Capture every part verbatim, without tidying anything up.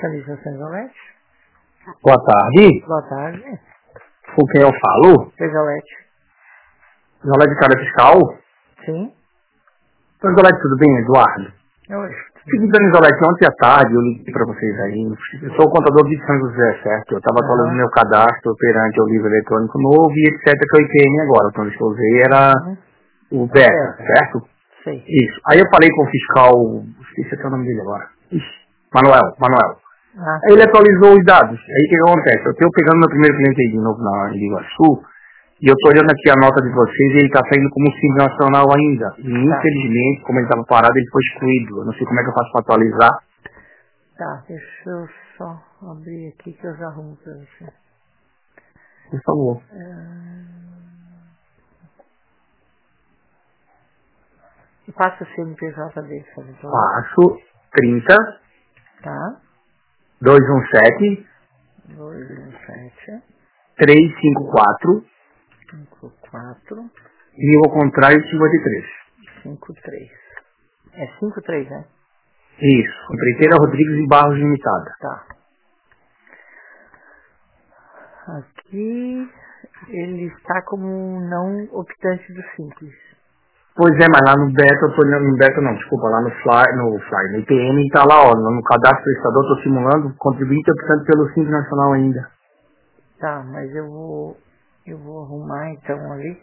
Especialização Isolete. Boa tarde. Boa tarde. Com quem eu falo? Isolete. Isolete de área fiscal? Sim. Oi, Isolete, tudo bem, Eduardo? Oi. Fique dando, Isolete, ontem à tarde eu liguei para vocês aí. Eu sou o contador de São José, certo? Eu estava Uhum. atualizando meu cadastro perante o livro eletrônico novo e etcétera que eu I P M agora. Então, eu usei era Uhum. o Beta, certo? Sim. Isso. Aí eu falei com o fiscal, esqueci até o nome dele agora. Ixi, Manuel, Manuel. Ah. Aí ele atualizou os dados. Aí o que acontece? Eu estou pegando meu primeiro cliente aí de novo na em Iguaçu, e eu estou olhando aqui a nota de vocês e ele está saindo como Simples Nacional ainda. E infelizmente, como ele estava parado, ele foi excluído. Eu não sei como é que eu faço para atualizar. Tá, deixa eu só abrir aqui que eu já arrumo pra você. Por favor. E passa o C N P J dele, por favor. Passo trinta, Tá. duzentos e dezessete, dois um sete, trezentos e cinquenta e quatro, cinco quatro, e ao contrário cinquenta e três. cinco três. É cinco três, né? Isso. Empreiteira Rodrigues e Barros Limitada. Tá. Aqui ele está como um não optante do Simples. Pois é, mas lá no Beta, eu tô olhando no Beta não, desculpa, lá no Fly, no Fly, no I P M tá lá, ó, no cadastro prestador, tô simulando, contribui trinta por cento pelo Simples Nacional ainda. Tá, mas eu vou eu vou arrumar então ali.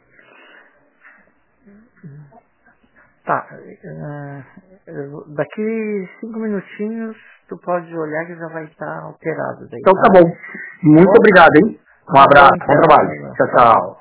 Tá. Uh, eu, daqui cinco minutinhos tu pode olhar que já vai estar alterado daí. Então Tá, tá bom. Muito bom? obrigado, hein? Um Tá bom, abraço, bom então. trabalho. Tchau, tchau.